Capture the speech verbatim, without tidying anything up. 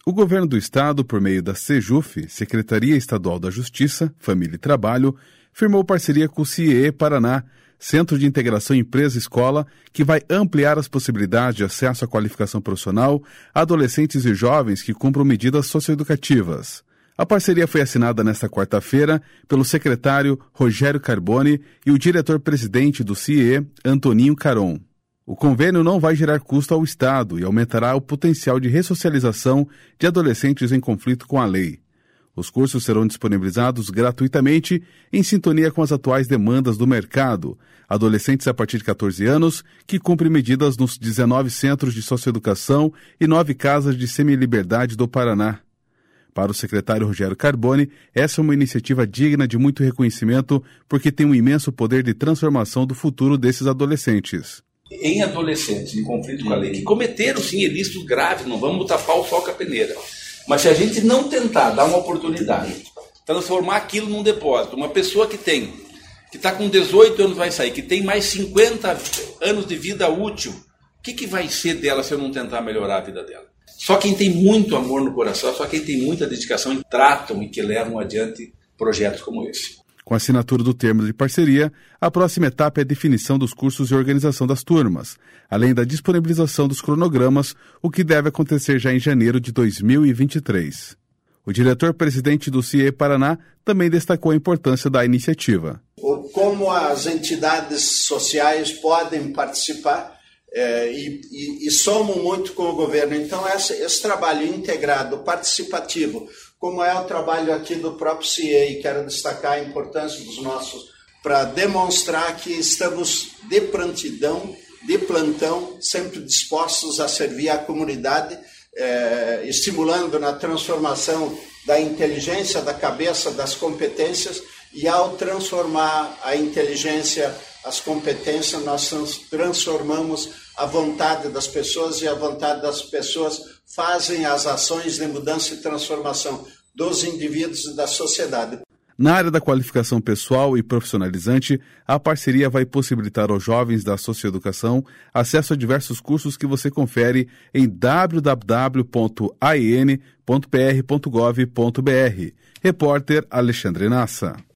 O governo do estado, por meio da SEJUF, Secretaria Estadual da Justiça, Família e Trabalho, firmou parceria com o C I E Paraná, Centro de Integração Empresa-Escola, que vai ampliar as possibilidades de acesso à qualificação profissional a adolescentes e jovens que cumpram medidas socioeducativas. A parceria foi assinada nesta quarta-feira pelo secretário Rogério Carboni e o diretor-presidente do C I E, Antoninho Caron. O convênio não vai gerar custo ao Estado e aumentará o potencial de ressocialização de adolescentes em conflito com a lei. Os cursos serão disponibilizados gratuitamente em sintonia com as atuais demandas do mercado. Adolescentes a partir de catorze anos que cumprem medidas nos dezenove centros de socioeducação e nove casas de semiliberdade do Paraná. Para o secretário Rogério Carboni, essa é uma iniciativa digna de muito reconhecimento porque tem um imenso poder de transformação do futuro desses adolescentes. Em adolescentes em conflito com a lei, que cometeram sim ilícitos graves, não vamos tapar o sol com a peneira. Mas se a gente não tentar dar uma oportunidade, transformar aquilo num depósito, uma pessoa que tem, que está com dezoito anos vai sair, que tem mais cinquenta anos de vida útil, o que, que vai ser dela se eu não tentar melhorar a vida dela? Só quem tem muito amor no coração, só quem tem muita dedicação, tratam e que levam adiante projetos como esse. Com a assinatura do termo de parceria, a próxima etapa é a definição dos cursos e organização das turmas, além da disponibilização dos cronogramas, o que deve acontecer já em janeiro de dois mil e vinte e três. O diretor-presidente do C I E Paraná também destacou a importância da iniciativa. Como as entidades sociais podem participar é, e, e, e somam muito com o governo. Então, esse, esse trabalho integrado, participativo, como é o trabalho aqui do próprio C I E, e quero destacar a importância dos nossos, para demonstrar que estamos de prontidão, de plantão, sempre dispostos a servir à comunidade, eh, estimulando na transformação da inteligência, da cabeça, das competências, e ao transformar a inteligência, as competências, nós transformamos a vontade das pessoas, e a vontade das pessoas fazem as ações de mudança e transformação dos indivíduos e da sociedade. Na área da qualificação pessoal e profissionalizante, a parceria vai possibilitar aos jovens da socioeducação acesso a diversos cursos que você confere em w w w ponto a e n ponto p r ponto gov ponto b r. Repórter Alexandre Nassa.